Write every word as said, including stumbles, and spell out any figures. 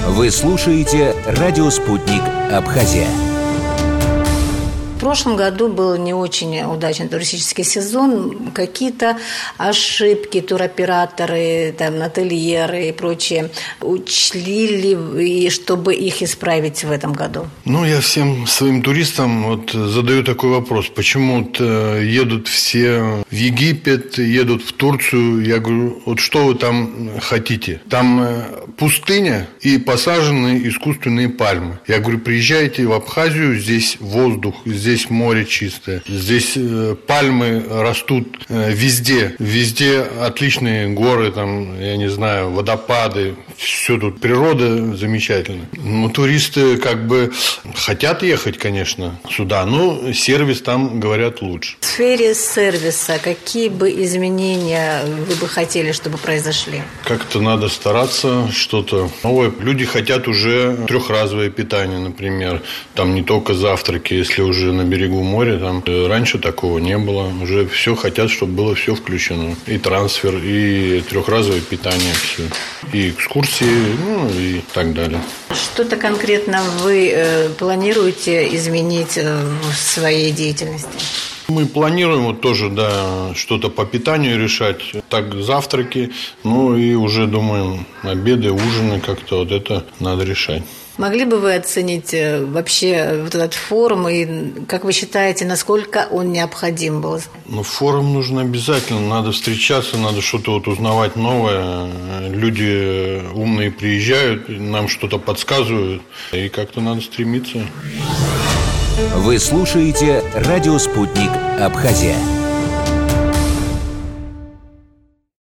Вы слушаете «Радио Спутник. Абхазия». В прошлом году был не очень удачный туристический сезон. Какие-то ошибки туроператоры, там, ательеры и прочее учли ли вы, чтобы их исправить в этом году? Ну, я всем своим туристам вот задаю такой вопрос. Почему вот едут все в Египет, едут в Турцию? Я говорю, вот что вы там хотите? Там пустыня и посаженные искусственные пальмы. Я говорю, приезжайте в Абхазию, здесь воздух, здесь море чистое. Здесь э, пальмы растут э, везде. Везде отличные горы, там, я не знаю, водопады. Все тут, природа замечательная. Ну, туристы как бы хотят ехать, конечно, сюда, но сервис там, говорят, лучше. В сфере сервиса какие бы изменения вы бы хотели, чтобы произошли? Как-то надо стараться, что-то новое. Люди хотят уже трехразовое питание, например. Там не только завтраки, если уже на берегу моря, там раньше такого не было. Уже все хотят, чтобы было все включено. И трансфер, и трехразовое питание, все. И экскурсии, ну и так далее. Что-то конкретно вы э, планируете изменить э, в своей деятельности? Мы планируем вот тоже, да, что-то по питанию решать. Так, завтраки, ну и уже думаем, обеды, ужины как-то вот это надо решать. Могли бы вы оценить вообще вот этот форум и, как вы считаете, насколько он необходим был? Ну, форум нужен обязательно, надо встречаться, надо что-то вот узнавать новое. Люди умные приезжают, нам что-то подсказывают, и как-то надо стремиться. Вы слушаете «Радио Спутник. Абхазия».